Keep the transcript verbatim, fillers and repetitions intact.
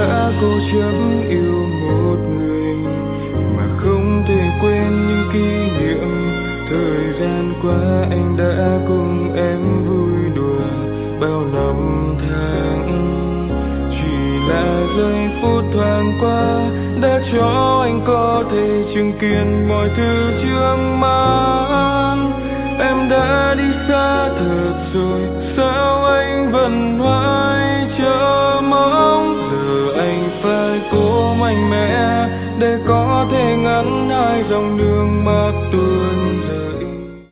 đã cố chấp yêu một người mà không thể quên những kỷ niệm. Thời gian qua anh đã cùng em vui đùa bao năm tháng, chỉ là giây phút thoáng qua đã cho anh có thể chứng kiến mọi thứ trước mắt. Em đã đi xa thật rồi, sao anh vẫn hoài